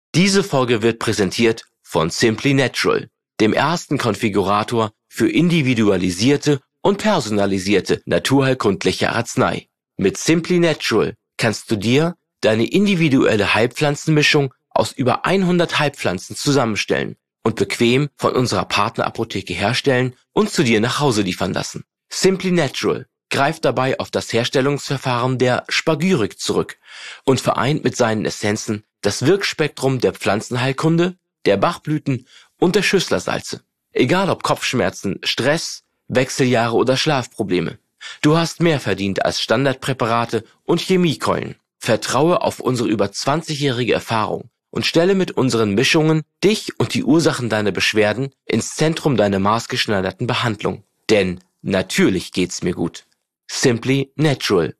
Diese Folge wird präsentiert von Simply Natural, dem ersten Konfigurator für individualisierte und personalisierte naturheilkundliche Arznei. Mit Simply Natural kannst du dir deine individuelle Heilpflanzenmischung aus über 100 Heilpflanzen zusammenstellen und bequem von unserer Partnerapotheke herstellen und zu dir nach Hause liefern lassen. Simply Natural greift dabei auf das Herstellungsverfahren der Spagyrik zurück und vereint mit seinen Essenzen das Wirkspektrum der Pflanzenheilkunde, der Bachblüten und der Schüsslersalze. Egal ob Kopfschmerzen, Stress, Wechseljahre oder Schlafprobleme. Du hast mehr verdient als Standardpräparate und Chemiekeulen. Vertraue auf unsere über 20-jährige Erfahrung und stelle mit unseren Mischungen dich und die Ursachen deiner Beschwerden ins Zentrum deiner maßgeschneiderten Behandlung. Denn natürlich geht's mir gut. Simply Natural.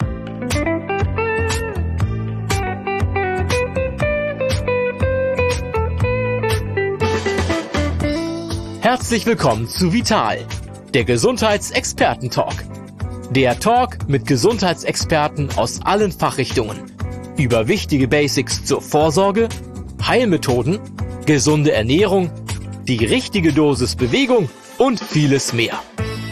Herzlich willkommen zu Vital, der Gesundheitsexperten-Talk. Der Talk mit Gesundheitsexperten aus allen Fachrichtungen über wichtige Basics zur Vorsorge, Heilmethoden, gesunde Ernährung, die richtige Dosis Bewegung und vieles mehr.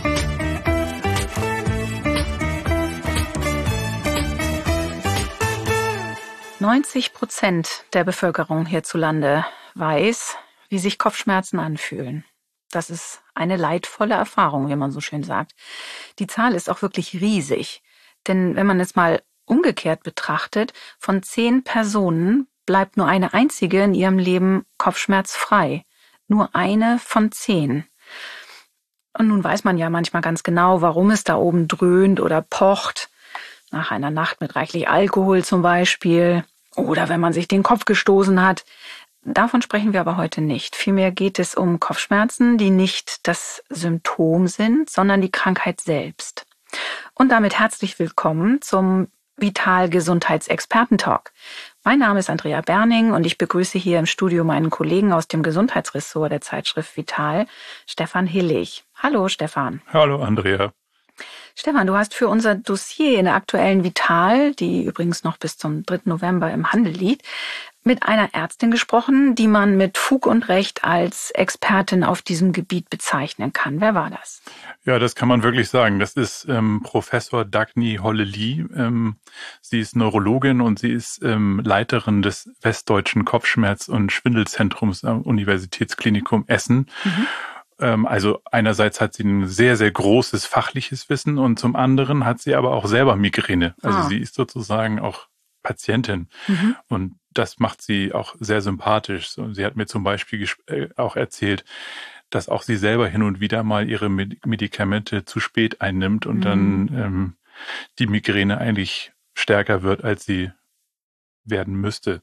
%90 der Bevölkerung hierzulande weiß, wie sich Kopfschmerzen anfühlen. Das ist eine leidvolle Erfahrung, wie man so schön sagt. Die Zahl ist auch wirklich riesig. Denn wenn man es mal umgekehrt betrachtet, von 10 Personen bleibt nur eine einzige in ihrem Leben kopfschmerzfrei. Nur eine von 10. Und nun weiß man ja manchmal ganz genau, warum es da oben dröhnt oder pocht. Nach einer Nacht mit reichlich Alkohol zum Beispiel. Oder wenn man sich den Kopf gestoßen hat. Davon sprechen wir aber heute nicht. Vielmehr geht es um Kopfschmerzen, die nicht das Symptom sind, sondern die Krankheit selbst. Und damit herzlich willkommen zum Vital Gesundheitsexperten-Talk. Mein Name ist Andrea Berning und ich begrüße hier im Studio meinen Kollegen aus dem Gesundheitsressort der Zeitschrift Vital, Stefan Hillig. Hallo Stefan. Hallo Andrea. Stefan, du hast für unser Dossier in der aktuellen Vital, die übrigens noch bis zum 3. November im Handel liegt, mit einer Ärztin gesprochen, die man mit Fug und Recht als Expertin auf diesem Gebiet bezeichnen kann. Wer war das? Ja, das kann man wirklich sagen. Das ist Professor Dagny Hollely. Sie ist Neurologin und sie ist Leiterin des Westdeutschen Kopfschmerz- und Schwindelzentrums am Universitätsklinikum Essen. Also einerseits hat sie ein sehr, sehr großes fachliches Wissen und zum anderen hat sie aber auch selber Migräne. Also sie ist sozusagen auch Patientin und das macht sie auch sehr sympathisch. Und sie hat mir zum Beispiel auch erzählt, dass auch sie selber hin und wieder mal ihre Medikamente zu spät einnimmt und dann die Migräne eigentlich stärker wird, als sie werden müsste.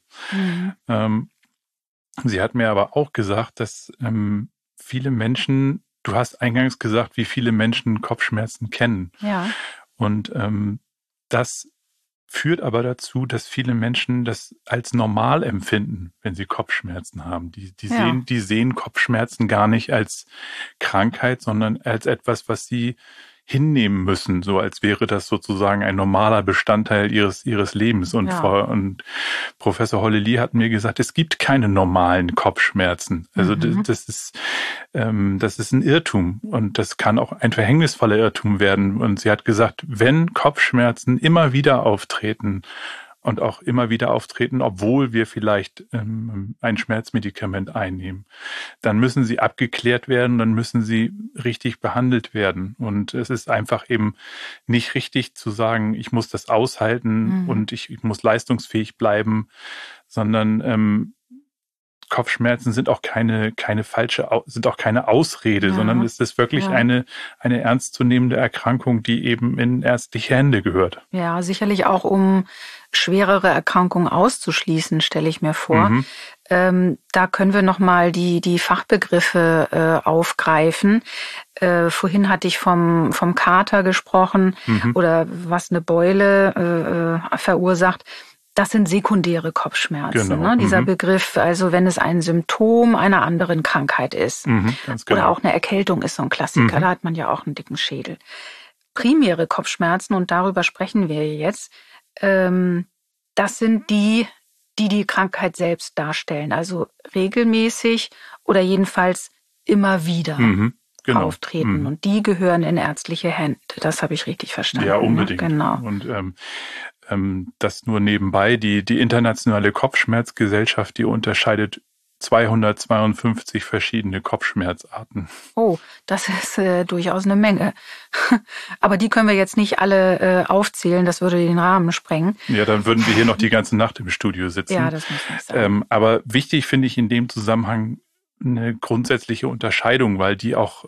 Sie hat mir aber auch gesagt, dass viele Menschen, du hast eingangs gesagt, wie viele Menschen Kopfschmerzen kennen. Ja. Und das führt aber dazu, dass viele Menschen das als normal empfinden, wenn sie Kopfschmerzen haben. Die sehen Kopfschmerzen gar nicht als Krankheit, sondern als etwas, was sie hinnehmen müssen, so als wäre das sozusagen ein normaler Bestandteil ihres Lebens. Und Professor Hollely hat mir gesagt, es gibt keine normalen Kopfschmerzen. Also das ist ein Irrtum und das kann auch ein verhängnisvoller Irrtum werden. Und sie hat gesagt, wenn Kopfschmerzen immer wieder auftreten und auch immer wieder auftreten, obwohl wir vielleicht ein Schmerzmedikament einnehmen, dann müssen sie abgeklärt werden, dann müssen sie richtig behandelt werden. Und es ist einfach eben nicht richtig zu sagen, ich muss das aushalten und ich muss leistungsfähig bleiben, sondern Kopfschmerzen sind auch keine Ausrede, sondern es ist wirklich eine ernstzunehmende Erkrankung, die eben in ärztliche Hände gehört. Ja, sicherlich auch um schwerere Erkrankungen auszuschließen, stelle ich mir vor. Da können wir nochmal die Fachbegriffe aufgreifen. Vorhin hatte ich vom Kater gesprochen oder was eine Beule verursacht. Das sind sekundäre Kopfschmerzen, genau. Ne? Dieser Begriff, also wenn es ein Symptom einer anderen Krankheit ist. Ganz genau. Oder auch eine Erkältung ist so ein Klassiker, da hat man ja auch einen dicken Schädel. Primäre Kopfschmerzen, und darüber sprechen wir jetzt, das sind die, die Krankheit selbst darstellen. Also regelmäßig oder jedenfalls immer wieder auftreten. Und die gehören in ärztliche Hände. Das habe ich richtig verstanden. Ja, unbedingt. Ne? Genau. Und das nur nebenbei. Die Internationale Kopfschmerzgesellschaft, die unterscheidet 252 verschiedene Kopfschmerzarten. Oh, das ist durchaus eine Menge. Aber die können wir jetzt nicht alle aufzählen, das würde den Rahmen sprengen. Ja, dann würden wir hier noch die ganze Nacht im Studio sitzen. Ja, das muss nicht sein. Aber wichtig finde ich in dem Zusammenhang eine grundsätzliche Unterscheidung, weil die auch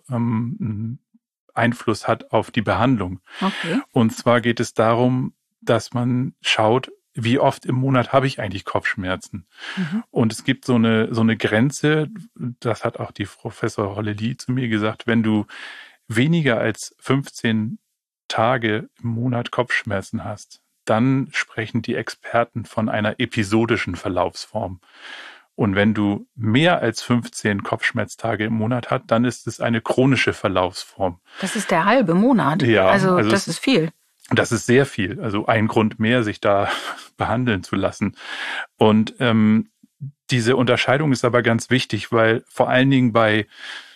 Einfluss hat auf die Behandlung. Okay. Und zwar geht es darum, dass man schaut, wie oft im Monat habe ich eigentlich Kopfschmerzen? Und es gibt so eine Grenze, das hat auch die Professor Hollely zu mir gesagt, wenn du weniger als 15 Tage im Monat Kopfschmerzen hast, dann sprechen die Experten von einer episodischen Verlaufsform. Und wenn du mehr als 15 Kopfschmerztage im Monat hast, dann ist es eine chronische Verlaufsform. Das ist der halbe Monat. Ja, also das ist viel. Das ist sehr viel. Also ein Grund mehr, sich da behandeln zu lassen. Und diese Unterscheidung ist aber ganz wichtig, weil vor allen Dingen bei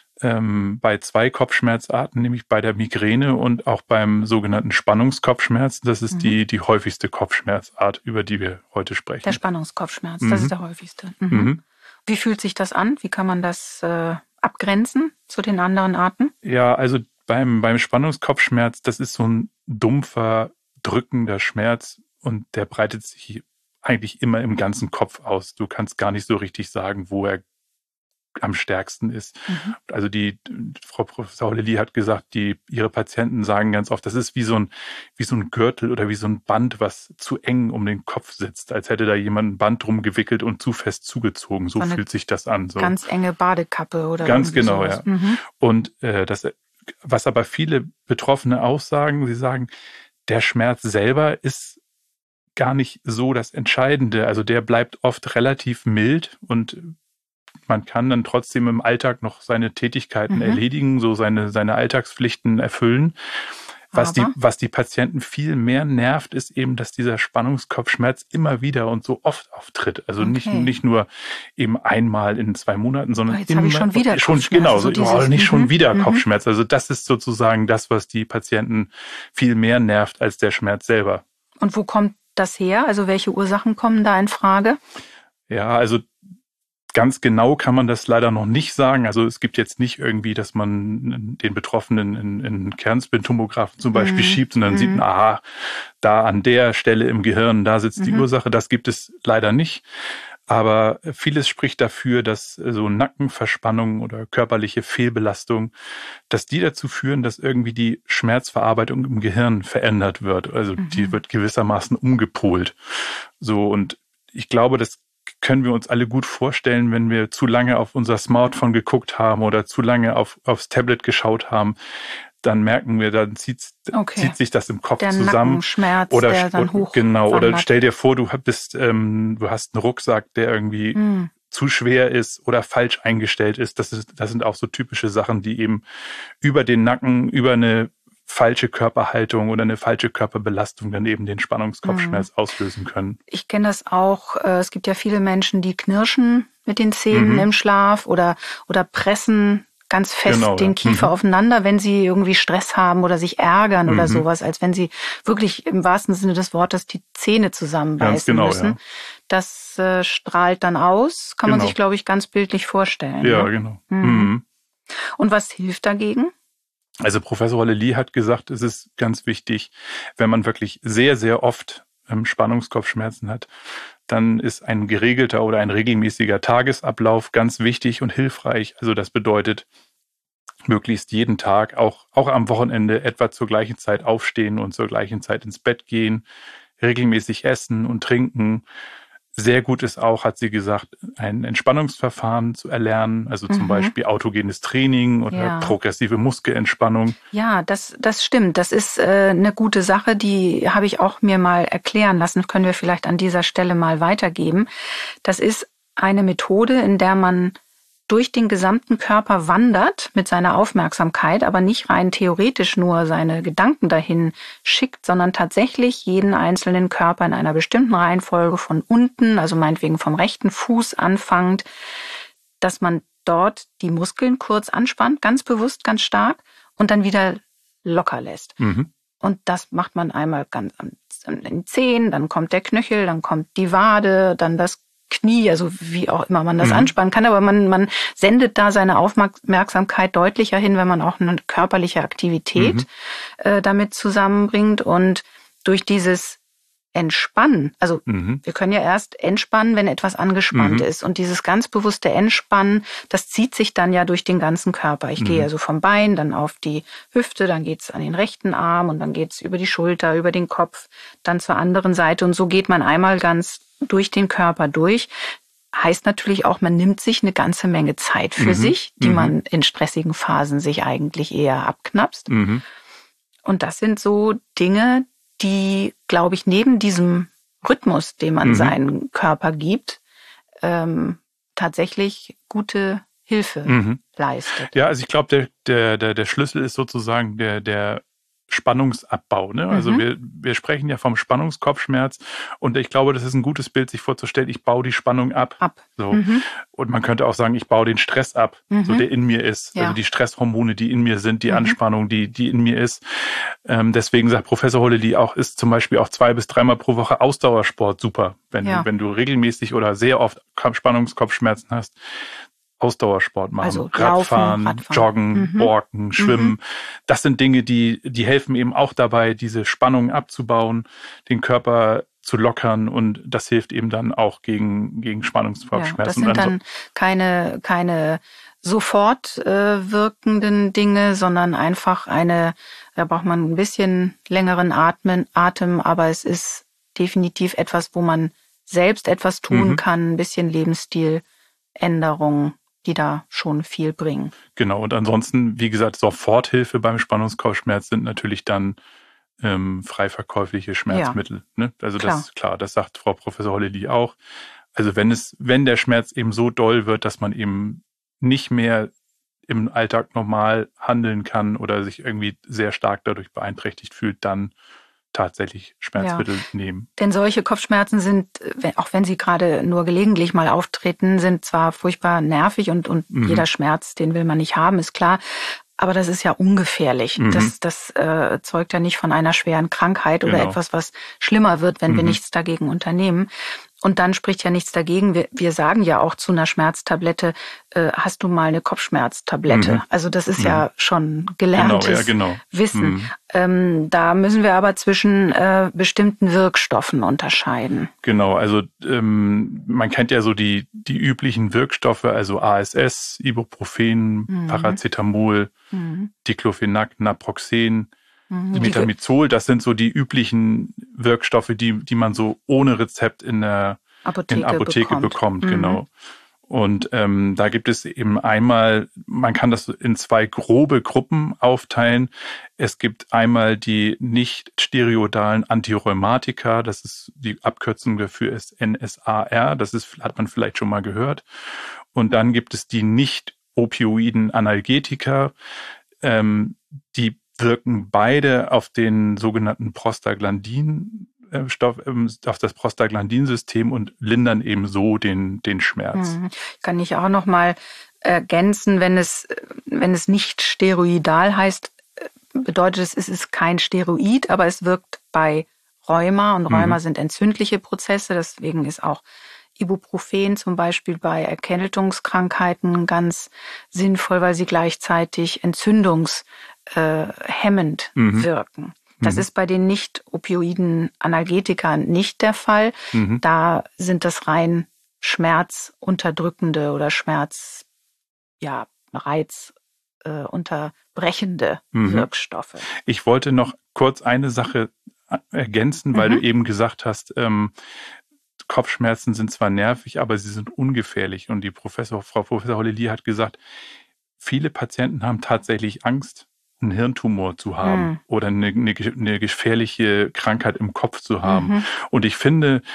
2 Kopfschmerzarten, nämlich bei der Migräne und auch beim sogenannten Spannungskopfschmerz, das ist die häufigste Kopfschmerzart, über die wir heute sprechen. Der Spannungskopfschmerz, das ist der häufigste. Wie fühlt sich das an? Wie kann man das abgrenzen zu den anderen Arten? Ja, also beim Spannungskopfschmerz, das ist so ein dumpfer, drückender Schmerz und der breitet sich eigentlich immer im ganzen Kopf aus. Du kannst gar nicht so richtig sagen, wo er am stärksten ist. Also die Frau Professor Hollely hat gesagt, ihre Patienten sagen ganz oft, das ist wie so ein Gürtel oder wie so ein Band, was zu eng um den Kopf sitzt, als hätte da jemand ein Band drum gewickelt und zu fest zugezogen. So fühlt sich das an. So. Ganz enge Badekappe oder ganz genau, sowas. Ja. Und was aber viele Betroffene auch sagen, sie sagen, der Schmerz selber ist gar nicht so das Entscheidende. Also der bleibt oft relativ mild und man kann dann trotzdem im Alltag noch seine Tätigkeiten erledigen, so seine Alltagspflichten erfüllen. Was die Patienten viel mehr nervt, ist eben, dass dieser Spannungskopfschmerz immer wieder und so oft auftritt. Also nicht nur eben einmal in 2 Monaten, sondern jetzt habe ich schon wieder Kopfschmerz. Genau, so nicht schon wieder Kopfschmerz. Also das ist sozusagen das, was die Patienten viel mehr nervt als der Schmerz selber. Und wo kommt das her? Also welche Ursachen kommen da in Frage? Ja, also ganz genau kann man das leider noch nicht sagen. Also es gibt jetzt nicht irgendwie, dass man den Betroffenen in Kernspintomographen zum Beispiel schiebt und dann sieht man, aha, da an der Stelle im Gehirn, da sitzt die Ursache. Das gibt es leider nicht. Aber vieles spricht dafür, dass so Nackenverspannung oder körperliche Fehlbelastung, dass die dazu führen, dass irgendwie die Schmerzverarbeitung im Gehirn verändert wird. Also die wird gewissermaßen umgepolt. So, und ich glaube, das können wir uns alle gut vorstellen, wenn wir zu lange auf unser Smartphone geguckt haben oder zu lange aufs Tablet geschaut haben, dann merken wir, dann zieht sich das im Kopf der zusammen. Nackenschmerz, der dann hoch genau, wandert. oder stell dir vor, du hast einen Rucksack, der irgendwie zu schwer ist oder falsch eingestellt ist. Das sind auch so typische Sachen, die eben über den Nacken, über eine falsche Körperhaltung oder eine falsche Körperbelastung dann eben den Spannungskopfschmerz auslösen können. Ich kenne das auch. Es gibt ja viele Menschen, die knirschen mit den Zähnen im Schlaf oder pressen ganz fest den Kiefer aufeinander, wenn sie irgendwie Stress haben oder sich ärgern oder sowas, als wenn sie wirklich im wahrsten Sinne des Wortes die Zähne zusammenbeißen müssen. Ja. Das strahlt dann aus, kann man sich, glaube ich, ganz bildlich vorstellen. Ja, ne? genau. Und was hilft dagegen? Also Professor Hollely hat gesagt, es ist ganz wichtig, wenn man wirklich sehr, sehr oft Spannungskopfschmerzen hat, dann ist ein geregelter oder ein regelmäßiger Tagesablauf ganz wichtig und hilfreich. Also das bedeutet, möglichst jeden Tag, auch am Wochenende etwa zur gleichen Zeit aufstehen und zur gleichen Zeit ins Bett gehen, regelmäßig essen und trinken. Sehr gut ist auch, hat sie gesagt, ein Entspannungsverfahren zu erlernen, also zum Beispiel autogenes Training oder progressive Muskelentspannung. Ja, das stimmt. Das ist eine gute Sache, die habe ich auch mir mal erklären lassen, können wir vielleicht an dieser Stelle mal weitergeben. Das ist eine Methode, in der man durch den gesamten Körper wandert mit seiner Aufmerksamkeit, aber nicht rein theoretisch nur seine Gedanken dahin schickt, sondern tatsächlich jeden einzelnen Körper in einer bestimmten Reihenfolge von unten, also meinetwegen vom rechten Fuß anfangend, dass man dort die Muskeln kurz anspannt, ganz bewusst, ganz stark und dann wieder locker lässt. Mhm. Und das macht man einmal ganz an den Zehen, dann kommt der Knöchel, dann kommt die Wade, dann das Knie, also wie auch immer man das anspannen kann, aber man sendet da seine Aufmerksamkeit deutlicher hin, wenn man auch eine körperliche Aktivität damit zusammenbringt. Und durch dieses Entspannen, also wir können ja erst entspannen, wenn etwas angespannt ist. Und dieses ganz bewusste Entspannen, das zieht sich dann ja durch den ganzen Körper. Ich gehe also vom Bein, dann auf die Hüfte, dann geht's an den rechten Arm und dann geht's über die Schulter, über den Kopf, dann zur anderen Seite. Und so geht man einmal ganz durch den Körper durch. Heißt natürlich auch, man nimmt sich eine ganze Menge Zeit für sich, die man in stressigen Phasen sich eigentlich eher abknapst. Und das sind so Dinge, die, glaube ich, neben diesem Rhythmus, den man seinem Körper gibt, tatsächlich gute Hilfe leistet. Ja, also ich glaube, der Schlüssel ist sozusagen der Spannungsabbau. Ne? Also wir sprechen ja vom Spannungskopfschmerz und ich glaube, das ist ein gutes Bild, sich vorzustellen, ich baue die Spannung ab. So. Und man könnte auch sagen, ich baue den Stress ab, so der in mir ist. Ja. Also die Stresshormone, die in mir sind, die Anspannung, die in mir ist. Deswegen sagt Professor Hollely auch, ist zum Beispiel auch 2 bis 3 Mal pro Woche Ausdauersport super. Wenn du regelmäßig oder sehr oft Spannungskopfschmerzen hast, Ausdauersport machen, also Radfahren, Joggen, Walken, Schwimmen. Das sind Dinge, die helfen eben auch dabei, diese Spannung abzubauen, den Körper zu lockern und das hilft eben dann auch gegen Spannungskopfschmerzen. Ja, das sind dann keine sofort wirkenden Dinge, sondern einfach da braucht man ein bisschen längeren Atem, aber es ist definitiv etwas, wo man selbst etwas tun kann, ein bisschen Lebensstiländerung, die da schon viel bringen. Genau, und ansonsten, wie gesagt, Soforthilfe beim Spannungskopfschmerz sind natürlich dann frei verkäufliche Schmerzmittel. Ja, ne? Also klar. Das ist klar, das sagt Frau Professor Hollely auch. Also wenn der Schmerz eben so doll wird, dass man eben nicht mehr im Alltag normal handeln kann oder sich irgendwie sehr stark dadurch beeinträchtigt fühlt, dann tatsächlich Schmerzmittel nehmen. Denn solche Kopfschmerzen sind, auch wenn sie gerade nur gelegentlich mal auftreten, sind zwar furchtbar nervig und jeder Schmerz, den will man nicht haben, ist klar. Aber das ist ja ungefährlich. Das zeugt ja nicht von einer schweren Krankheit oder etwas, was schlimmer wird, wenn wir nichts dagegen unternehmen. Und dann spricht ja nichts dagegen. Wir sagen ja auch zu einer Schmerztablette, hast du mal eine Kopfschmerztablette? Also das ist ja schon gelerntes Wissen. Da müssen wir aber zwischen bestimmten Wirkstoffen unterscheiden. Genau, also man kennt ja so die üblichen Wirkstoffe, also ASS, Ibuprofen, Paracetamol, Diclofenac, Naproxen, Metamizol, das sind so die üblichen Wirkstoffe, die man so ohne Rezept in der Apotheke bekommt. Genau. Und da gibt es eben einmal, man kann das in 2 grobe Gruppen aufteilen. Es gibt einmal die nicht steroidalen Antirheumatika, das ist die Abkürzung dafür ist NSAR, hat man vielleicht schon mal gehört. Und dann gibt es die nicht opioiden Analgetika, die wirken beide auf den sogenannten Prostaglandinstoff, auf das Prostaglandinsystem und lindern eben so den Schmerz. Kann ich auch noch mal ergänzen, wenn es nicht steroidal heißt, bedeutet es ist kein Steroid, aber es wirkt bei Rheuma und Rheuma sind entzündliche Prozesse, deswegen ist auch Ibuprofen zum Beispiel bei Erkältungskrankheiten ganz sinnvoll, weil sie gleichzeitig entzündungshemmend wirken. Das ist bei den nicht-opioiden Analgetika nicht der Fall. Da sind das rein schmerzunterdrückende oder reizunterbrechende Wirkstoffe. Ich wollte noch kurz eine Sache ergänzen, weil du eben gesagt hast, Kopfschmerzen sind zwar nervig, aber sie sind ungefährlich. Und Frau Professor Hollely hat gesagt, viele Patienten haben tatsächlich Angst, einen Hirntumor zu haben oder eine gefährliche Krankheit im Kopf zu haben. Und ich finde,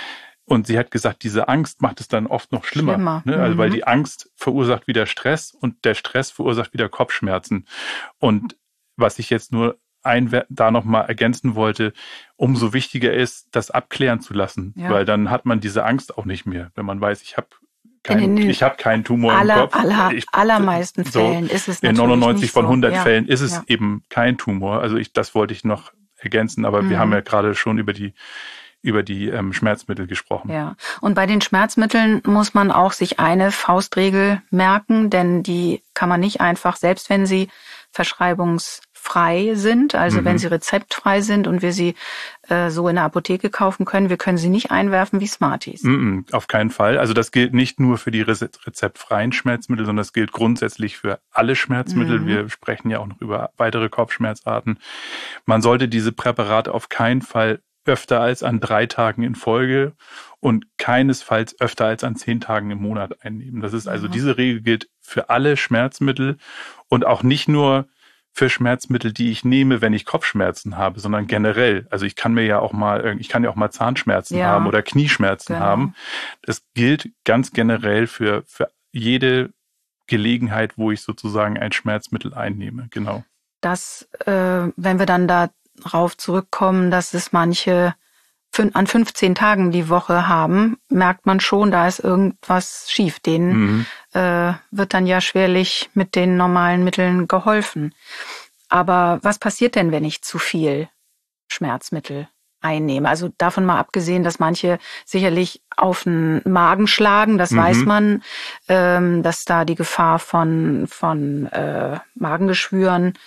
Und sie hat gesagt, diese Angst macht es dann oft noch schlimmer. Ne? Also weil die Angst verursacht wieder Stress und der Stress verursacht wieder Kopfschmerzen. Und was ich jetzt nur da nochmal ergänzen wollte, umso wichtiger ist, das abklären zu lassen. Ja. Weil dann hat man diese Angst auch nicht mehr. Wenn man weiß, ich habe keinen Tumor im Kopf. Allermeisten Fällen ist es natürlich in 99 von 100 so. Fällen ist es eben kein Tumor. Also das wollte ich noch ergänzen. Aber wir haben ja gerade schon über die Schmerzmittel gesprochen. Ja, und bei den Schmerzmitteln muss man auch sich eine Faustregel merken, denn die kann man nicht einfach, selbst wenn sie verschreibungsfrei sind, also wenn sie rezeptfrei sind und wir sie so in der Apotheke kaufen können, wir können sie nicht einwerfen wie Smarties. Auf keinen Fall. Also das gilt nicht nur für die rezeptfreien Schmerzmittel, sondern das gilt grundsätzlich für alle Schmerzmittel. Wir sprechen ja auch noch über weitere Kopfschmerzarten. Man sollte diese Präparate auf keinen Fall öfter als an 3 Tagen in Folge und keinesfalls öfter als an 10 Tagen im Monat einnehmen. Das ist also, diese Regel gilt für alle Schmerzmittel und auch nicht nur für Schmerzmittel, die ich nehme, wenn ich Kopfschmerzen habe, sondern generell. Also ich kann ja auch mal Zahnschmerzen haben oder Knieschmerzen haben. Das gilt ganz generell für jede Gelegenheit, wo ich sozusagen ein Schmerzmittel einnehme. Genau. Das, wenn wir dann darauf zurückkommen, dass es manche an 15 Tagen die Woche haben, merkt man schon, da ist irgendwas schief. Denen wird dann ja schwerlich mit den normalen Mitteln geholfen. Aber was passiert denn, wenn ich zu viel Schmerzmittel einnehme? Also davon mal abgesehen, dass manche sicherlich auf den Magen schlagen, das weiß man, dass da die Gefahr von Magengeschwüren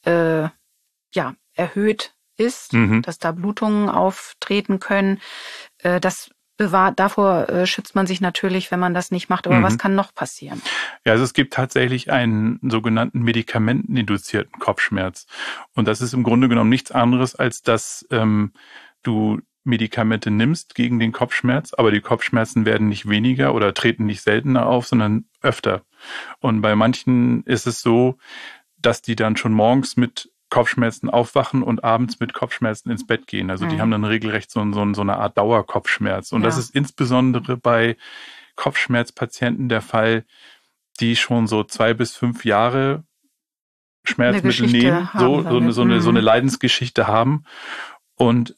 erhöht ist, dass da Blutungen auftreten können. Davor schützt man sich natürlich, wenn man das nicht macht. Aber was kann noch passieren? Ja, also es gibt tatsächlich einen sogenannten medikamenteninduzierten Kopfschmerz. Und das ist im Grunde genommen nichts anderes, als dass du Medikamente nimmst gegen den Kopfschmerz, aber die Kopfschmerzen werden nicht weniger oder treten nicht seltener auf, sondern öfter. Und bei manchen ist es so, dass die dann schon morgens mit Kopfschmerzen aufwachen und abends mit Kopfschmerzen ins Bett gehen. Also die haben dann regelrecht so eine Art Dauerkopfschmerz. Und das ist insbesondere bei Kopfschmerzpatienten der Fall, die schon so 2 bis 5 Jahre Schmerzmittel nehmen, so eine Leidensgeschichte haben. Und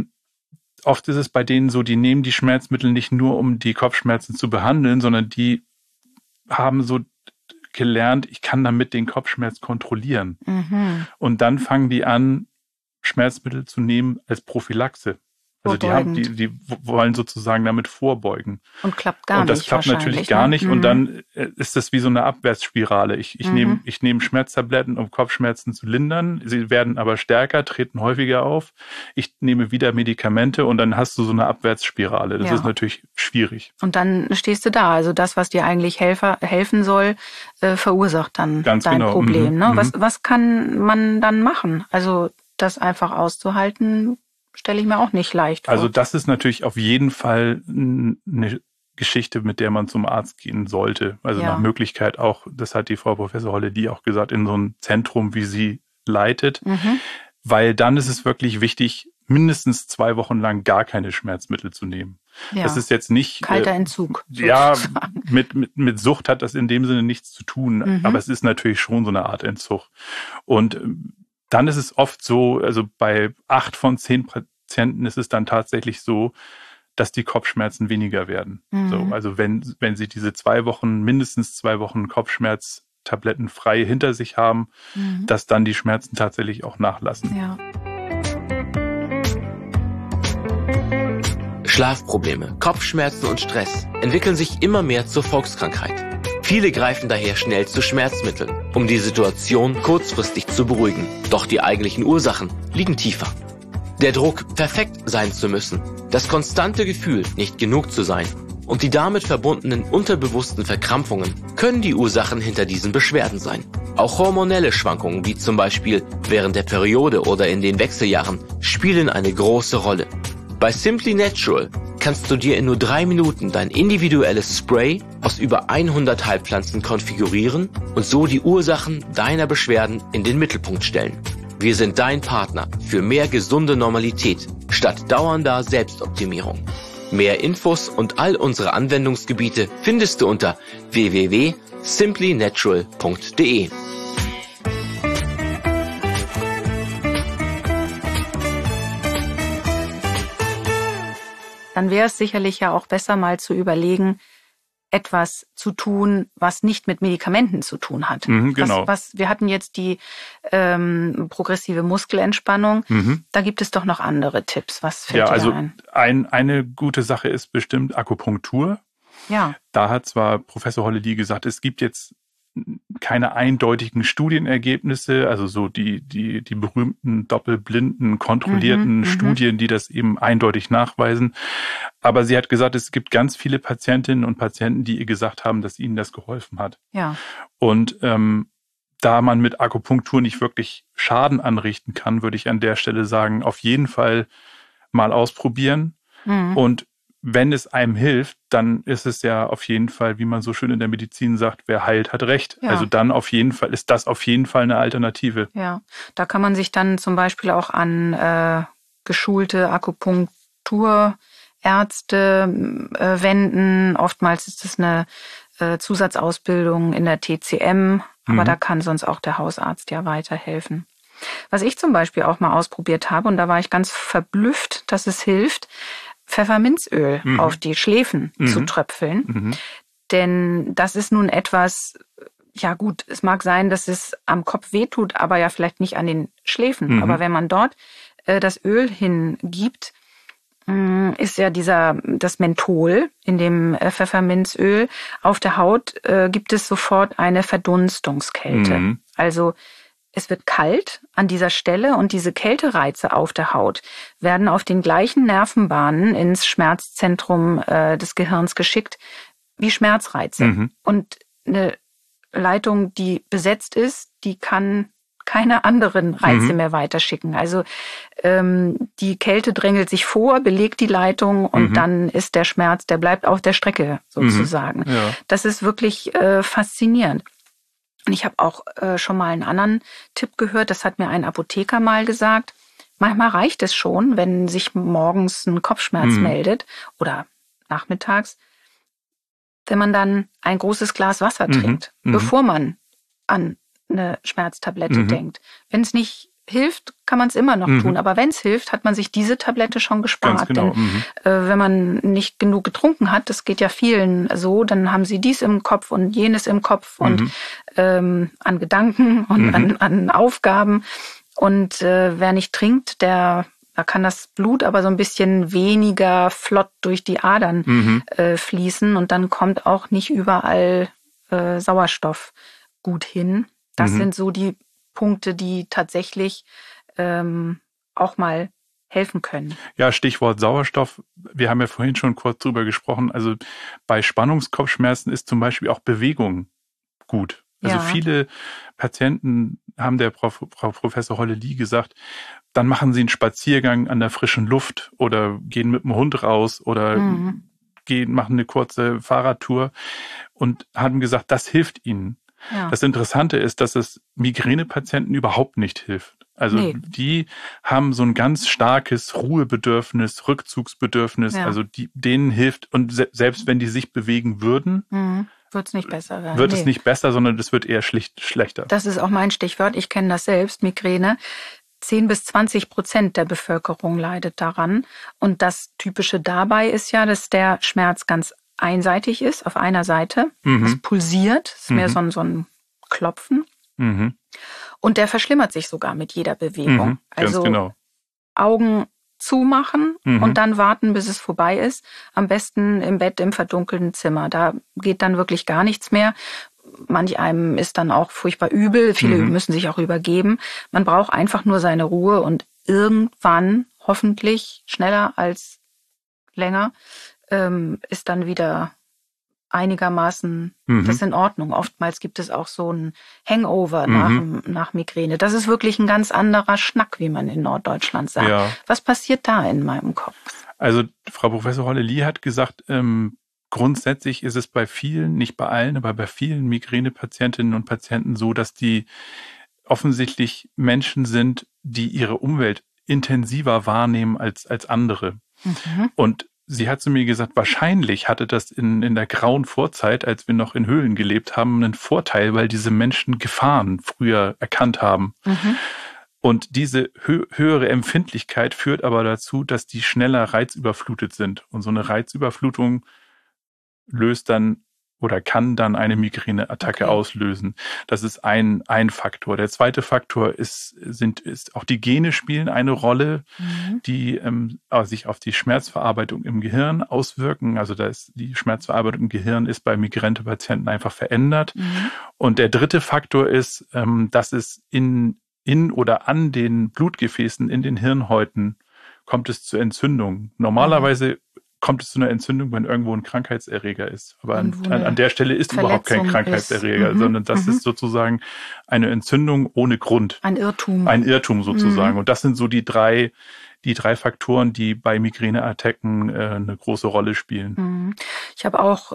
oft ist es bei denen so, die nehmen die Schmerzmittel nicht nur, um die Kopfschmerzen zu behandeln, sondern die haben so gelernt, ich kann damit den Kopfschmerz kontrollieren. Und dann fangen die an, Schmerzmittel zu nehmen als Prophylaxe. Also die wollen sozusagen damit vorbeugen. Und klappt gar nicht. Und das klappt natürlich gar nicht. Und dann ist das wie so eine Abwärtsspirale. Ich nehme Schmerztabletten, um Kopfschmerzen zu lindern. Sie werden aber stärker, treten häufiger auf. Ich nehme wieder Medikamente und dann hast du so eine Abwärtsspirale. Das ist natürlich schwierig. Und dann stehst du da. Also das, was dir eigentlich helfen soll, verursacht dann dein Problem. Ne? Was kann man dann machen? Also das einfach auszuhalten, stelle ich mir auch nicht leicht vor. Also das ist natürlich auf jeden Fall eine Geschichte, mit der man zum Arzt gehen sollte. Also nach Möglichkeit auch, das hat die Frau Professor Holle die auch gesagt, in so ein Zentrum, wie sie leitet. Weil dann ist es wirklich wichtig, mindestens 2 Wochen lang gar keine Schmerzmittel zu nehmen. Ja. Das ist jetzt nicht... Kalter Entzug. Ja, mit Sucht hat das in dem Sinne nichts zu tun. Aber es ist natürlich schon so eine Art Entzug. Und dann ist es oft so, also bei 8 von 10 Patienten ist es dann tatsächlich so, dass die Kopfschmerzen weniger werden. So, also wenn sie diese mindestens 2 Wochen Kopfschmerztabletten frei hinter sich haben, dass dann die Schmerzen tatsächlich auch nachlassen. Ja. Schlafprobleme, Kopfschmerzen und Stress entwickeln sich immer mehr zur Volkskrankheit. Viele greifen daher schnell zu Schmerzmitteln, um die Situation kurzfristig zu beruhigen. Doch die eigentlichen Ursachen liegen tiefer. Der Druck, perfekt sein zu müssen, das konstante Gefühl, nicht genug zu sein und die damit verbundenen unterbewussten Verkrampfungen können die Ursachen hinter diesen Beschwerden sein. Auch hormonelle Schwankungen, wie zum Beispiel während der Periode oder in den Wechseljahren, spielen eine große Rolle. Bei Simply Natural kannst du dir in nur 3 Minuten dein individuelles Spray aus über 100 Heilpflanzen konfigurieren und so die Ursachen deiner Beschwerden in den Mittelpunkt stellen. Wir sind dein Partner für mehr gesunde Normalität statt dauernder Selbstoptimierung. Mehr Infos und all unsere Anwendungsgebiete findest du unter www.simplynatural.de. Dann wäre es sicherlich ja auch besser, mal zu überlegen, etwas zu tun, was nicht mit Medikamenten zu tun hat. Genau. Wir hatten jetzt die progressive Muskelentspannung. Da gibt es doch noch andere Tipps. Was fällt dir ein? Eine gute Sache ist bestimmt Akupunktur. Ja. Da hat zwar Professor Hollely gesagt, es gibt jetzt keine eindeutigen Studienergebnisse, also so die berühmten doppelblinden, kontrollierten Studien, die das eben eindeutig nachweisen. Aber sie hat gesagt, es gibt ganz viele Patientinnen und Patienten, die ihr gesagt haben, dass ihnen das geholfen hat. Ja. Und da man mit Akupunktur nicht wirklich Schaden anrichten kann, würde ich an der Stelle sagen, auf jeden Fall mal ausprobieren. Und wenn es einem hilft, dann ist es ja auf jeden Fall, wie man so schön in der Medizin sagt, wer heilt, hat Recht. Ja. Also dann auf jeden Fall ist das auf jeden Fall eine Alternative. Ja, da kann man sich dann zum Beispiel auch an geschulte Akupunkturärzte wenden. Oftmals ist es eine Zusatzausbildung in der TCM, aber da kann sonst auch der Hausarzt ja weiterhelfen. Was ich zum Beispiel auch mal ausprobiert habe, und da war ich ganz verblüfft, dass es hilft, Pfefferminzöl auf die Schläfen zu tröpfeln. Denn das ist nun etwas, ja gut, es mag sein, dass es am Kopf wehtut, aber ja vielleicht nicht an den Schläfen. Aber wenn man dort das Öl hingibt, ist ja das Menthol in dem Pfefferminzöl auf der Haut, gibt es sofort eine Verdunstungskälte. Also es wird kalt an dieser Stelle und diese Kältereize auf der Haut werden auf den gleichen Nervenbahnen ins Schmerzzentrum des Gehirns geschickt wie Schmerzreize. Und eine Leitung, die besetzt ist, die kann keine anderen Reize mehr weiterschicken. Also die Kälte drängelt sich vor, belegt die Leitung und dann ist der Schmerz, der bleibt auf der Strecke sozusagen. Ja. Das ist wirklich faszinierend. Und ich habe auch schon mal einen anderen Tipp gehört, das hat mir ein Apotheker mal gesagt. Manchmal reicht es schon, wenn sich morgens ein Kopfschmerz meldet oder nachmittags, wenn man dann ein großes Glas Wasser trinkt, bevor man an eine Schmerztablette denkt. Wenn es nicht hilft, kann man es immer noch tun. Aber wenn es hilft, hat man sich diese Tablette schon gespart. Ganz genau. Denn wenn man nicht genug getrunken hat, das geht ja vielen so, dann haben sie dies im Kopf und jenes im Kopf und an Gedanken und an Aufgaben. Und wer nicht trinkt, da kann das Blut aber so ein bisschen weniger flott durch die Adern fließen und dann kommt auch nicht überall Sauerstoff gut hin. Das sind so die Punkte, die tatsächlich auch mal helfen können. Ja, Stichwort Sauerstoff. Wir haben ja vorhin schon kurz drüber gesprochen. Also bei Spannungskopfschmerzen ist zum Beispiel auch Bewegung gut. Also viele Patienten haben der Frau Professor Hollely gesagt, dann machen sie einen Spaziergang an der frischen Luft oder gehen mit dem Hund raus oder machen eine kurze Fahrradtour und haben gesagt, das hilft ihnen. Ja. Das Interessante ist, dass es Migränepatienten überhaupt nicht hilft. Also die haben so ein ganz starkes Ruhebedürfnis, Rückzugsbedürfnis. Ja. Also denen hilft, und selbst wenn die sich bewegen würden, wird es nicht besser werden. Wird es nicht besser, sondern es wird eher schlechter. Das ist auch mein Stichwort. Ich kenne das selbst, Migräne. 10-20% der Bevölkerung leidet daran. Und das Typische dabei ist ja, dass der Schmerz ganz einseitig ist, auf einer Seite. Es pulsiert, ist mehr so ein Klopfen. Und der verschlimmert sich sogar mit jeder Bewegung. Ganz also genau. Augen zumachen und dann warten, bis es vorbei ist. Am besten im Bett im verdunkelten Zimmer. Da geht dann wirklich gar nichts mehr. Manch einem ist dann auch furchtbar übel. Viele müssen sich auch übergeben. Man braucht einfach nur seine Ruhe und irgendwann, hoffentlich schneller als länger, ist dann wieder einigermaßen das in Ordnung. Oftmals gibt es auch so ein Hangover nach Migräne. Das ist wirklich ein ganz anderer Schnack, wie man in Norddeutschland sagt. Ja. Was passiert da in meinem Kopf? Also Frau Professor Hollely hat gesagt, grundsätzlich ist es bei vielen, nicht bei allen, aber bei vielen Migränepatientinnen und Patienten so, dass die offensichtlich Menschen sind, die ihre Umwelt intensiver wahrnehmen als andere. Und sie hat zu mir gesagt, wahrscheinlich hatte das in der grauen Vorzeit, als wir noch in Höhlen gelebt haben, einen Vorteil, weil diese Menschen Gefahren früher erkannt haben. Mhm. Und diese höhere Empfindlichkeit führt aber dazu, dass die schneller reizüberflutet sind. Und so eine Reizüberflutung löst dann oder kann dann eine Migräneattacke auslösen. Das ist ein Faktor. Der zweite Faktor ist auch die Gene spielen eine Rolle, die sich auf die Schmerzverarbeitung im Gehirn auswirken. Also die Schmerzverarbeitung im Gehirn ist bei Migränepatienten einfach verändert. Mhm. Und der dritte Faktor ist, dass es in oder an den Blutgefäßen in den Hirnhäuten kommt es zu Entzündungen. Normalerweise kommt es zu einer Entzündung, wenn irgendwo ein Krankheitserreger ist. Aber an der Stelle ist überhaupt kein Krankheitserreger, sondern das ist sozusagen eine Entzündung ohne Grund. Ein Irrtum. Ein Irrtum sozusagen. Und das sind so die drei Faktoren, die bei Migräneattacken eine große Rolle spielen. Ich habe auch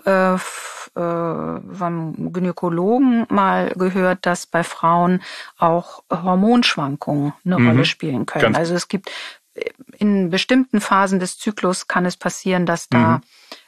vom Gynäkologen mal gehört, dass bei Frauen auch Hormonschwankungen eine Rolle spielen können. Also es gibt in bestimmten Phasen des Zyklus kann es passieren, dass da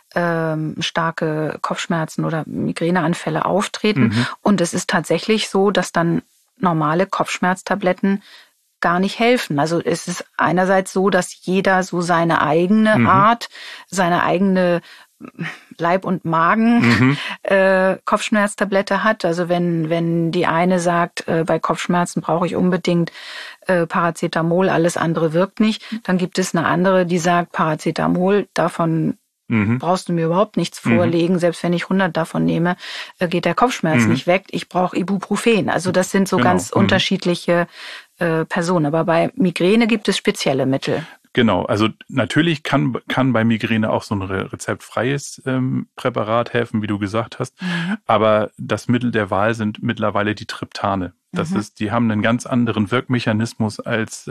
starke Kopfschmerzen oder Migräneanfälle auftreten. Und es ist tatsächlich so, dass dann normale Kopfschmerztabletten gar nicht helfen. Also es ist einerseits so, dass jeder so seine eigene Art, seine eigene Leib- und Magen Kopfschmerztablette hat. Also wenn die eine sagt, bei Kopfschmerzen brauche ich unbedingt Paracetamol, alles andere wirkt nicht, dann gibt es eine andere, die sagt, Paracetamol, davon brauchst du mir überhaupt nichts vorlegen. Selbst wenn ich 100 davon nehme, geht der Kopfschmerz nicht weg. Ich brauche Ibuprofen. Also das sind so ganz unterschiedliche Personen. Aber bei Migräne gibt es spezielle Mittel. Genau, also natürlich kann bei Migräne auch so ein rezeptfreies Präparat helfen, wie du gesagt hast. Aber das Mittel der Wahl sind mittlerweile die Triptane. Die haben einen ganz anderen Wirkmechanismus als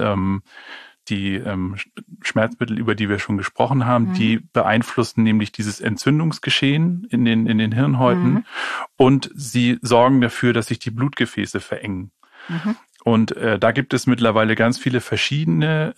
die Schmerzmittel, über die wir schon gesprochen haben. Die beeinflussen nämlich dieses Entzündungsgeschehen in den Hirnhäuten und sie sorgen dafür, dass sich die Blutgefäße verengen. Und da gibt es mittlerweile ganz viele verschiedene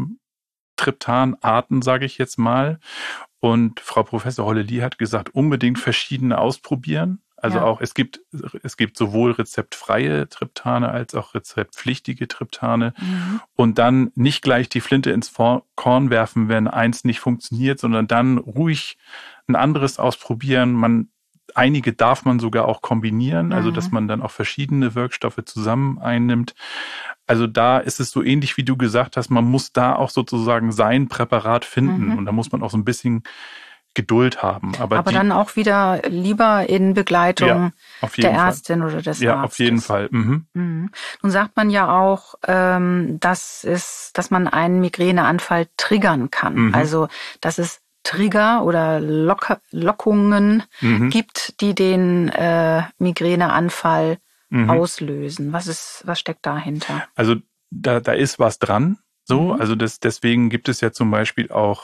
Triptanarten, sage ich jetzt mal. Und Frau Professor Hollely hat gesagt, unbedingt verschiedene ausprobieren. Also auch es gibt sowohl rezeptfreie Triptane als auch rezeptpflichtige Triptane. Und dann nicht gleich die Flinte ins Korn werfen, wenn eins nicht funktioniert, sondern dann ruhig ein anderes ausprobieren. Einige darf man sogar auch kombinieren, also dass man dann auch verschiedene Wirkstoffe zusammen einnimmt. Also da ist es so ähnlich, wie du gesagt hast, man muss da auch sozusagen sein Präparat finden und da muss man auch so ein bisschen Geduld haben. Aber dann auch wieder lieber in Begleitung der Ärztin oder des Arztes. Ja, auf jeden Fall. Nun sagt man ja auch, dass man einen Migräneanfall triggern kann. Also dass es Trigger oder Lockungen gibt, die den Migräneanfall auslösen. Was steckt dahinter? Also da ist was dran. Also deswegen gibt es ja zum Beispiel auch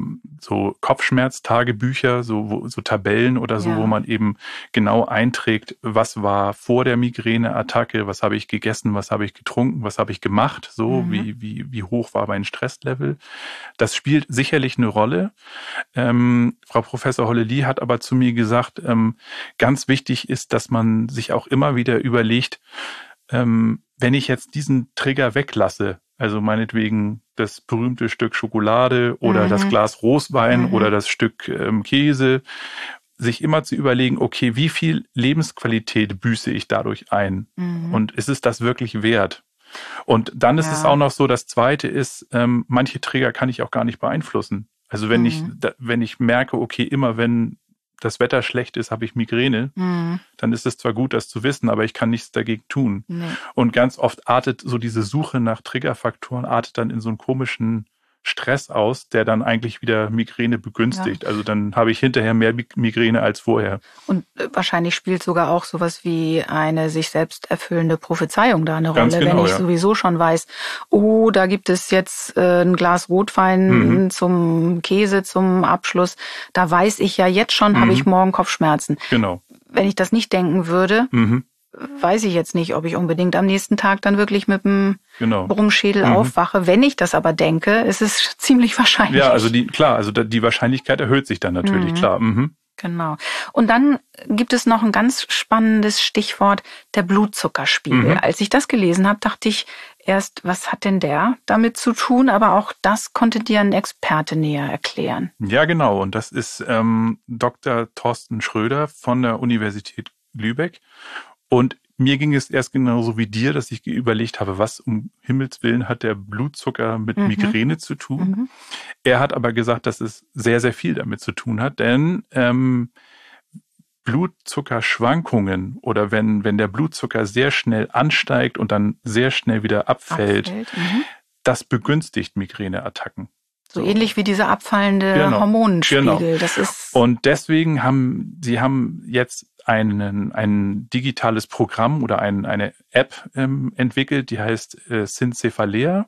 so Kopfschmerztagebücher, so Tabellen oder so, wo man eben genau einträgt, was war vor der Migräneattacke, was habe ich gegessen, was habe ich getrunken, was habe ich gemacht, wie hoch war mein Stresslevel. Das spielt sicherlich eine Rolle. Frau Professor Hollely hat aber zu mir gesagt, ganz wichtig ist, dass man sich auch immer wieder überlegt, wenn ich jetzt diesen Trigger weglasse, also meinetwegen das berühmte Stück Schokolade oder das Glas Roswein oder das Stück Käse, sich immer zu überlegen, okay, wie viel Lebensqualität büße ich dadurch ein? Und ist es das wirklich wert? Und dann ist es auch noch so, das Zweite ist, manche Trigger kann ich auch gar nicht beeinflussen. Also wenn ich merke, okay, immer wenn das Wetter schlecht ist, habe ich Migräne, dann ist es zwar gut, das zu wissen, aber ich kann nichts dagegen tun. Und ganz oft artet so diese Suche nach Triggerfaktoren dann in so einen komischen Stress aus, der dann eigentlich wieder Migräne begünstigt. Also dann habe ich hinterher mehr Migräne als vorher. Und wahrscheinlich spielt sogar auch sowas wie eine sich selbst erfüllende Prophezeiung da eine Rolle, wenn ich sowieso schon weiß, da gibt es jetzt ein Glas Rotwein zum Käse zum Abschluss. Da weiß ich ja jetzt schon, habe ich morgen Kopfschmerzen. Genau. Wenn ich das nicht denken würde, weiß ich jetzt nicht, ob ich unbedingt am nächsten Tag dann wirklich mit dem Brummschädel aufwache. Wenn ich das aber denke, ist es ziemlich wahrscheinlich. Ja, also die Wahrscheinlichkeit erhöht sich dann natürlich, klar. Genau. Und dann gibt es noch ein ganz spannendes Stichwort, der Blutzuckerspiegel. Als ich das gelesen habe, dachte ich erst, was hat denn der damit zu tun? Aber auch das konnte dir ein Experte näher erklären. Ja, genau. Und das ist Dr. Thorsten Schröder von der Universität Lübeck. Und mir ging es erst genauso wie dir, dass ich überlegt habe, was um Himmels Willen hat der Blutzucker mit Migräne zu tun. Er hat aber gesagt, dass es sehr, sehr viel damit zu tun hat, denn Blutzuckerschwankungen oder wenn der Blutzucker sehr schnell ansteigt und dann sehr schnell wieder abfällt. Das begünstigt Migräneattacken. So ähnlich wie dieser abfallende Hormonenspiegel. Genau. Das ist Und deswegen haben sie jetzt ein digitales Programm oder eine App entwickelt, die heißt Syncephalea.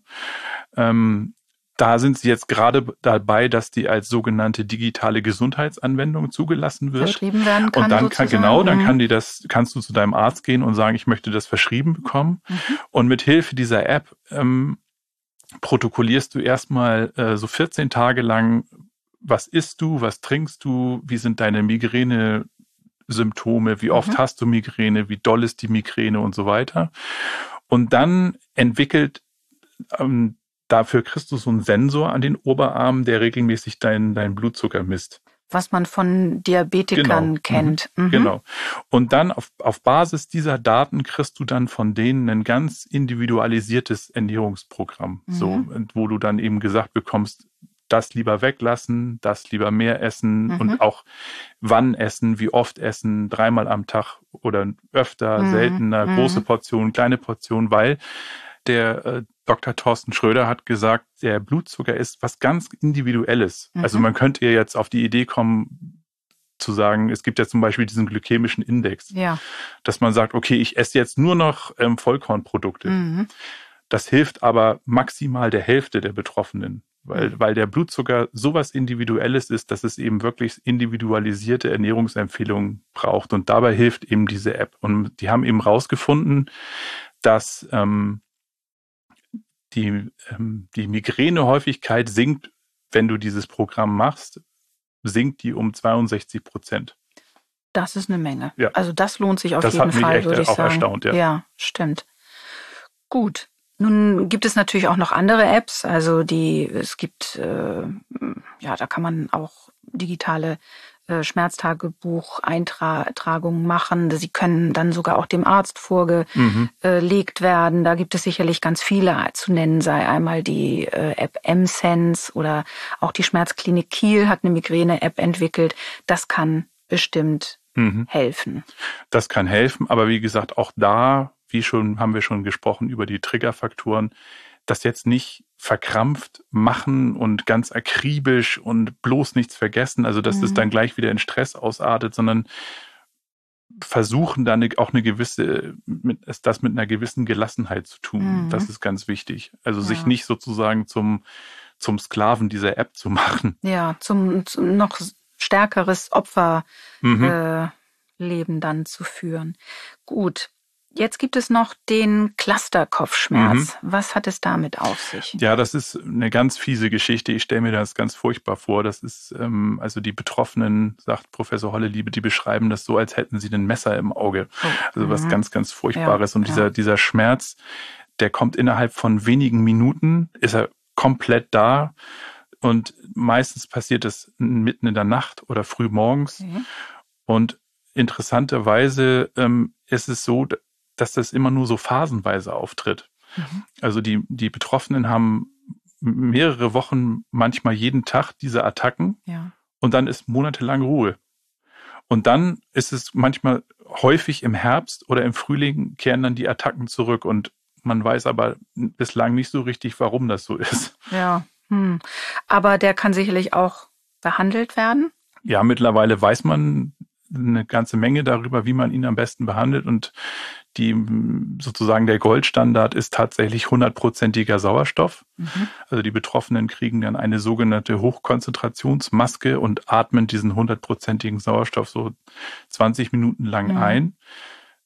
Da sind sie jetzt gerade dabei, dass die als sogenannte digitale Gesundheitsanwendung zugelassen wird. Verschrieben werden kann. Und dann kannst du zu deinem Arzt gehen und sagen, ich möchte das verschrieben bekommen. Und mit Hilfe dieser App protokollierst du erstmal so 14 Tage lang, was isst du, was trinkst du, wie sind deine Migräne-Symptome, wie oft hast du Migräne, wie doll ist die Migräne und so weiter. Und dann entwickelt, dafür kriegst du so einen Sensor an den Oberarm, der regelmäßig deinen Blutzucker misst. Was man von Diabetikern kennt. Genau. Und dann auf Basis dieser Daten kriegst du dann von denen ein ganz individualisiertes Ernährungsprogramm. So, wo du dann eben gesagt bekommst, das lieber weglassen, das lieber mehr essen und auch wann essen, wie oft essen, 3-mal am Tag oder öfter, seltener, große Portionen, kleine Portionen, weil der Dr. Thorsten Schröder hat gesagt, der Blutzucker ist was ganz Individuelles. Also man könnte jetzt auf die Idee kommen, zu sagen, es gibt ja zum Beispiel diesen glykämischen Index, dass man sagt, okay, ich esse jetzt nur noch Vollkornprodukte. Das hilft aber maximal der Hälfte der Betroffenen, weil der Blutzucker sowas Individuelles ist, dass es eben wirklich individualisierte Ernährungsempfehlungen braucht. Und dabei hilft eben diese App. Und die haben eben rausgefunden, dass die Migränehäufigkeit sinkt, wenn du dieses Programm machst, sinkt die um 62%. Das ist eine Menge. Ja. Also das lohnt sich auf jeden Fall, würde ich sagen. Das hat mich echt auch erstaunt, ja. Ja, stimmt. Gut. Nun gibt es natürlich auch noch andere Apps. Also es gibt, da kann man auch digitale Schmerztagebuch-Eintragungen machen. Sie können dann sogar auch dem Arzt vorgelegt werden. Da gibt es sicherlich ganz viele zu nennen, sei einmal die App M-Sense oder auch die Schmerzklinik Kiel hat eine Migräne-App entwickelt. Das kann bestimmt helfen. Das kann helfen, aber wie gesagt, auch da, haben wir schon gesprochen über die Triggerfaktoren, das jetzt nicht verkrampft machen und ganz akribisch und bloß nichts vergessen, also dass es dann gleich wieder in Stress ausartet, sondern versuchen dann auch das mit einer gewissen Gelassenheit zu tun. Das ist ganz wichtig. Also sich nicht sozusagen zum Sklaven dieser App zu machen. Ja, zum noch stärkeres Opferleben dann zu führen. Gut. Jetzt gibt es noch den Cluster-Kopfschmerz. Was hat es damit auf sich? Ja, das ist eine ganz fiese Geschichte. Ich stelle mir das ganz furchtbar vor. Das ist, also die Betroffenen, sagt Professor Holleliebe, die beschreiben das so, als hätten sie ein Messer im Auge. Also was ganz, ganz Furchtbares. Und dieser Schmerz, der kommt innerhalb von wenigen Minuten, ist er komplett da. Und meistens passiert es mitten in der Nacht oder früh morgens. Und interessanterweise ist es so, dass das immer nur so phasenweise auftritt. Also die Betroffenen haben mehrere Wochen, manchmal jeden Tag diese Attacken und dann ist monatelang Ruhe. Und dann ist es manchmal häufig im Herbst oder im Frühling kehren dann die Attacken zurück und man weiß aber bislang nicht so richtig, warum das so ist. Ja, aber der kann sicherlich auch behandelt werden? Ja, mittlerweile weiß man eine ganze Menge darüber, wie man ihn am besten behandelt und sozusagen der Goldstandard ist tatsächlich 100%iger Sauerstoff. Also die Betroffenen kriegen dann eine sogenannte Hochkonzentrationsmaske und atmen diesen 100%igen Sauerstoff so 20 Minuten lang ein.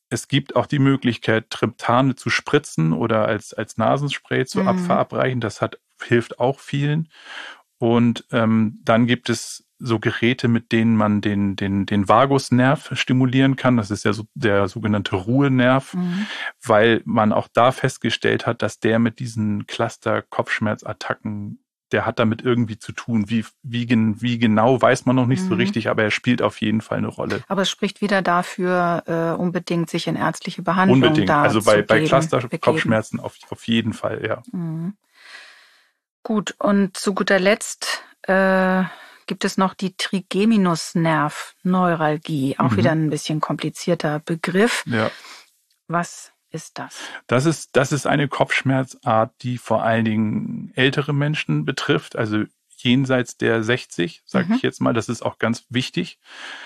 Es gibt auch die Möglichkeit, Triptane zu spritzen oder als Nasenspray zu verabreichen. Das hilft auch vielen. Und dann gibt es so Geräte, mit denen man den Vagusnerv stimulieren kann. Das ist ja so der sogenannte Ruhenerv, weil man auch da festgestellt hat, dass der mit diesen Cluster-Kopfschmerzattacken, der hat damit irgendwie zu tun. Wie genau, weiß man noch nicht so richtig, aber er spielt auf jeden Fall eine Rolle. Aber es spricht wieder dafür, unbedingt sich in ärztliche Behandlung unbedingt. Also bei Cluster-Kopfschmerzen auf jeden Fall, ja. Gut, und zu guter Letzt gibt es noch die Trigeminusnervneuralgie. Auch wieder ein bisschen komplizierter Begriff. Ja. Was ist das? Das ist eine Kopfschmerzart, die vor allen Dingen ältere Menschen betrifft, also jenseits der 60, sage ich jetzt mal. Das ist auch ganz wichtig.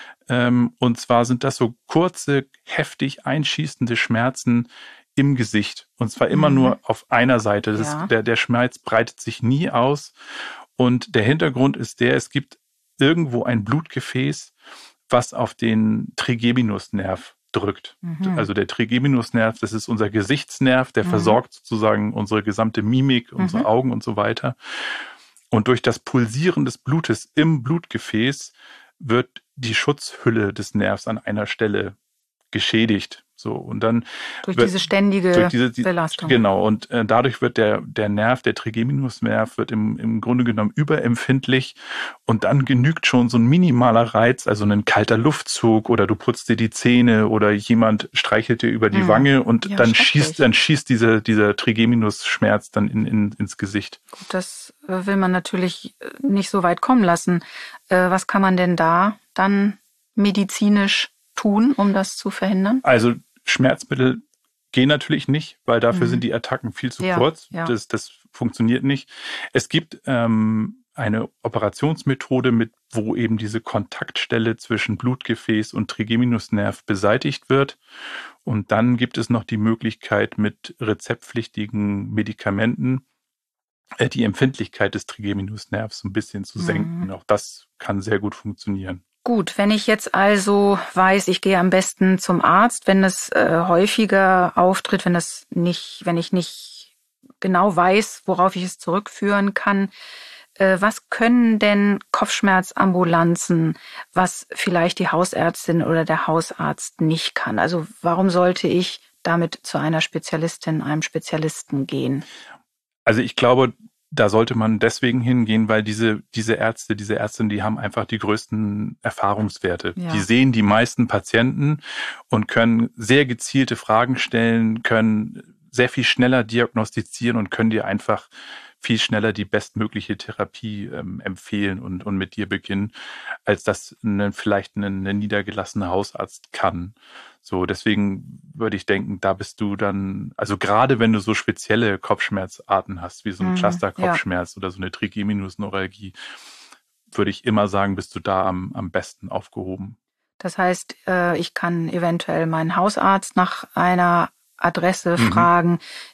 Und zwar sind das so kurze, heftig einschießende Schmerzen im Gesicht. Und zwar immer nur auf einer Seite. Der Schmerz breitet sich nie aus. Und der Hintergrund ist es gibt irgendwo ein Blutgefäß, was auf den Trigeminusnerv drückt. Also der Trigeminusnerv, das ist unser Gesichtsnerv, der versorgt sozusagen unsere gesamte Mimik, unsere Augen und so weiter. Und durch das Pulsieren des Blutes im Blutgefäß wird die Schutzhülle des Nervs an einer Stelle geschädigt. So, und dann durch diese ständige Belastung. Genau, und dadurch wird der Nerv, der Trigeminusnerv, wird im Grunde genommen überempfindlich und dann genügt schon so ein minimaler Reiz, also ein kalter Luftzug oder du putzt dir die Zähne oder jemand streichelt dir über die Wange und dann schießt dieser Trigeminusschmerz dann ins Gesicht. Gut, das will man natürlich nicht so weit kommen lassen. Was kann man denn da dann medizinisch tun, um das zu verhindern? Also Schmerzmittel gehen natürlich nicht, weil dafür sind die Attacken viel zu kurz. Ja. Das funktioniert nicht. Es gibt eine Operationsmethode, wo eben diese Kontaktstelle zwischen Blutgefäß und Trigeminusnerv beseitigt wird. Und dann gibt es noch die Möglichkeit, mit rezeptpflichtigen Medikamenten die Empfindlichkeit des Trigeminusnervs ein bisschen zu senken. Auch das kann sehr gut funktionieren. Gut, wenn ich jetzt also weiß, ich gehe am besten zum Arzt, wenn es häufiger auftritt, wenn ich nicht genau weiß, worauf ich es zurückführen kann, was können denn Kopfschmerzambulanzen, was vielleicht die Hausärztin oder der Hausarzt nicht kann? Also warum sollte ich damit zu einer Spezialistin, einem Spezialisten gehen? Also ich glaube, da sollte man deswegen hingehen, weil diese Ärzte, diese Ärztinnen, die haben einfach die größten Erfahrungswerte. Ja. Die sehen die meisten Patienten und können sehr gezielte Fragen stellen, können sehr viel schneller diagnostizieren und können dir einfach viel schneller die bestmögliche Therapie empfehlen und mit dir beginnen, als das vielleicht ein niedergelassener Hausarzt kann. So, deswegen würde ich denken, da bist du dann, also gerade wenn du so spezielle Kopfschmerzarten hast, wie so ein Cluster-Kopfschmerz oder so eine Trigeminusneuralgie, würde ich immer sagen, bist du da am besten aufgehoben. Das heißt, ich kann eventuell meinen Hausarzt nach einer Adresse fragen.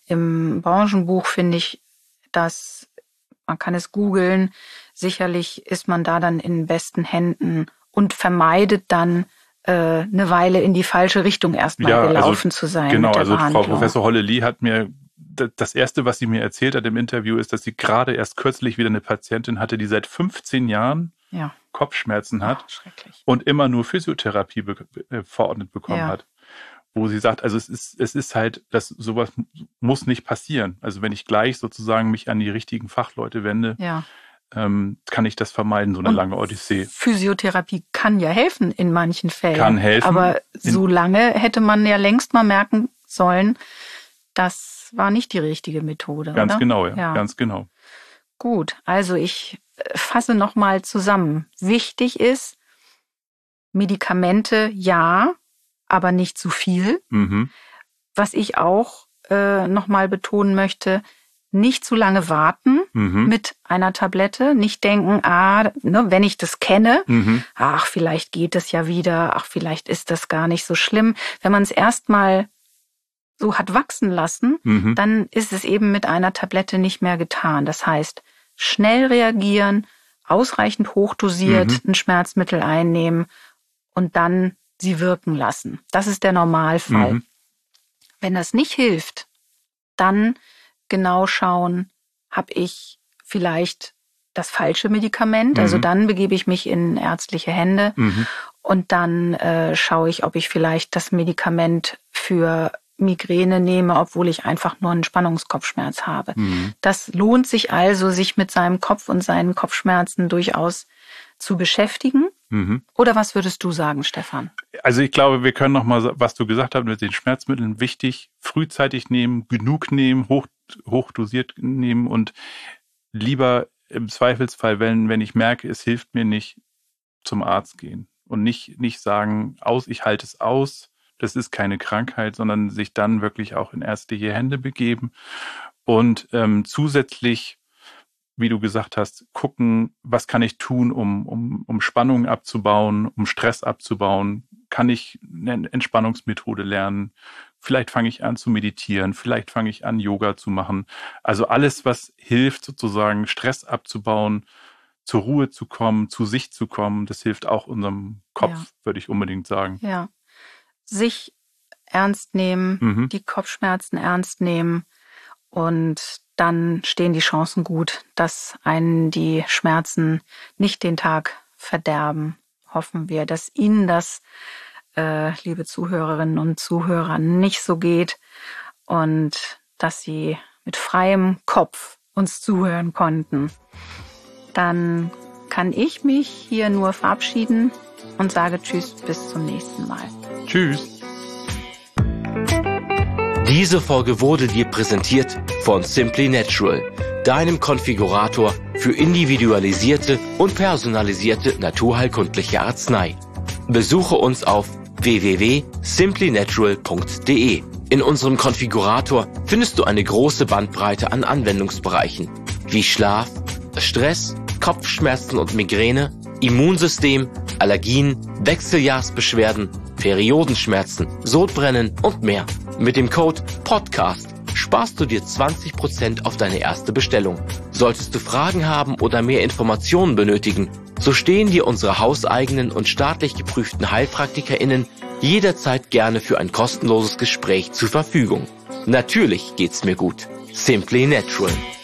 Im Branchenbuch finde ich, dass man kann es googeln. Sicherlich ist man da dann in besten Händen und vermeidet dann eine Weile in die falsche Richtung erstmal gelaufen zu sein. Genau, mit der also Behandlung. Frau Professor Holle-Lee hat mir, das Erste, was sie mir erzählt hat im Interview, ist, dass sie gerade erst kürzlich wieder eine Patientin hatte, die seit 15 Jahren Kopfschmerzen hat und immer nur Physiotherapie verordnet bekommen hat. Wo sie sagt, also es ist halt, dass sowas muss nicht passieren. Also wenn ich gleich sozusagen mich an die richtigen Fachleute wende, kann ich das vermeiden, so eine lange Odyssee. Physiotherapie kann ja helfen in manchen Fällen. Kann helfen. Aber so lange hätte man ja längst mal merken sollen, das war nicht die richtige Methode, Ganz oder? Genau, ja, ganz genau. Gut, also ich fasse nochmal zusammen. Wichtig ist, Medikamente ja, aber nicht zu viel. Was ich auch nochmal betonen möchte, nicht zu lange warten mit einer Tablette, nicht denken, wenn ich das kenne, ach, vielleicht geht es ja wieder, ach, vielleicht ist das gar nicht so schlimm. Wenn man es erstmal so hat wachsen lassen, dann ist es eben mit einer Tablette nicht mehr getan. Das heißt, schnell reagieren, ausreichend hochdosiert ein Schmerzmittel einnehmen und dann sie wirken lassen. Das ist der Normalfall. Mhm. Wenn das nicht hilft, dann genau schauen, habe ich vielleicht das falsche Medikament, also dann begebe ich mich in ärztliche Hände und dann schaue ich, ob ich vielleicht das Medikament für Migräne nehme, obwohl ich einfach nur einen Spannungskopfschmerz habe. Das lohnt sich also, sich mit seinem Kopf und seinen Kopfschmerzen durchaus zu beschäftigen. Oder was würdest du sagen, Stefan? Also ich glaube, wir können nochmal, was du gesagt hast, mit den Schmerzmitteln wichtig, frühzeitig nehmen, genug nehmen, hochdosiert nehmen und lieber im Zweifelsfall, wenn ich merke, es hilft mir nicht, zum Arzt gehen und nicht sagen, ich halte es aus, das ist keine Krankheit, sondern sich dann wirklich auch in ärztliche Hände begeben und zusätzlich, wie du gesagt hast, gucken, was kann ich tun, um Spannungen abzubauen, um Stress abzubauen, kann ich eine Entspannungsmethode lernen, vielleicht fange ich an zu meditieren, vielleicht fange ich an, Yoga zu machen. Also alles, was hilft, sozusagen Stress abzubauen, zur Ruhe zu kommen, zu sich zu kommen, das hilft auch unserem Kopf, würde ich unbedingt sagen. Ja, sich ernst nehmen, die Kopfschmerzen ernst nehmen und dann stehen die Chancen gut, dass einen die Schmerzen nicht den Tag verderben. Hoffen wir, dass Ihnen das, liebe Zuhörerinnen und Zuhörer, nicht so geht und dass Sie mit freiem Kopf uns zuhören konnten. Dann kann ich mich hier nur verabschieden und sage Tschüss, bis zum nächsten Mal. Tschüss. Diese Folge wurde dir präsentiert von Simply Natural, deinem Konfigurator für individualisierte und personalisierte naturheilkundliche Arznei. Besuche uns auf www.simplynatural.de. In unserem Konfigurator findest du eine große Bandbreite an Anwendungsbereichen, wie Schlaf, Stress, Kopfschmerzen und Migräne, Immunsystem, Allergien, Wechseljahrsbeschwerden, Periodenschmerzen, Sodbrennen und mehr. Mit dem Code PODCAST sparst du dir 20% auf deine erste Bestellung. Solltest du Fragen haben oder mehr Informationen benötigen, so stehen dir unsere hauseigenen und staatlich geprüften HeilpraktikerInnen jederzeit gerne für ein kostenloses Gespräch zur Verfügung. Natürlich geht's mir gut. Simply Natural.